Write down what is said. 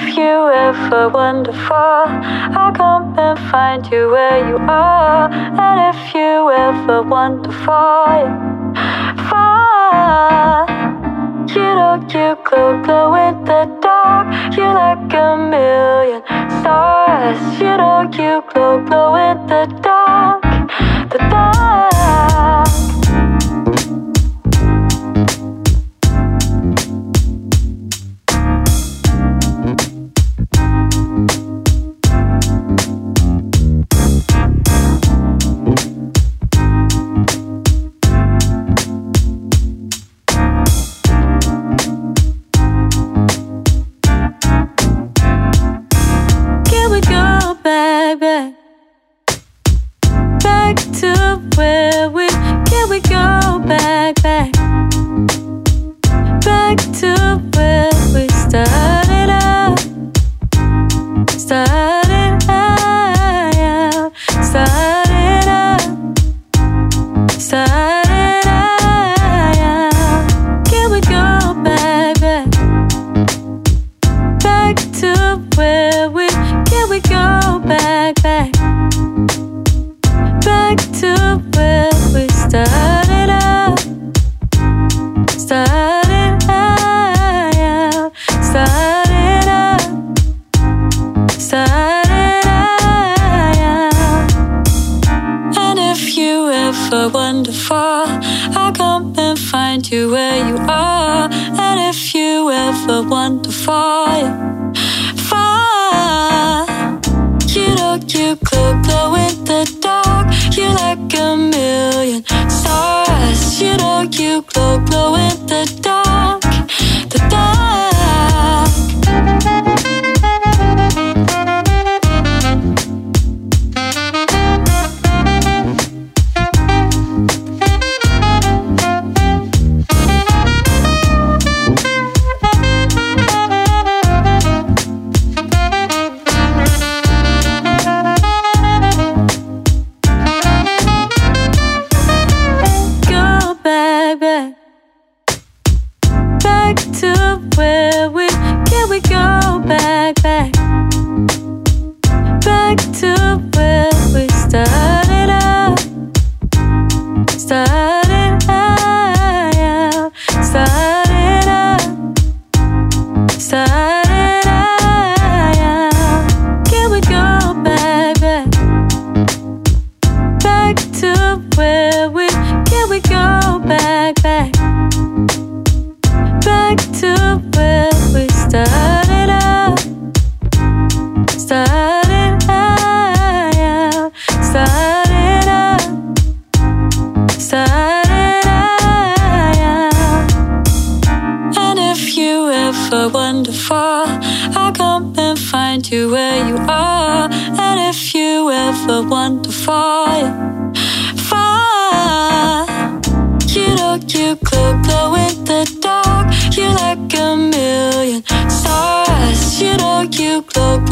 if you ever wonder far, I'll come and find you where you are. And if you ever wonder far, far, you know you glow in the dark. You're like a million stars. You know you glow in the dark, the dark. Back to where we can we go back to where we started out, started out, started out, started out. Can we go back to where we can we go back to where we started out, started out, started out, started out. And if you ever wonder far, I'll come and find you where you are. And if you ever wonder far, far, you know you glow in the dark. You're like a million stars. You know you glow in the dark, the dark. Back to where we can we go back to where we started out, started out, started out, started out. Can we go back to where we can we go back to where we started out, started out, started out, started out. And if you ever wonder far, I'll come and find you where you are. And if you ever wonder far, far, you know you glow in the dark. You're like a million stars. You know you glow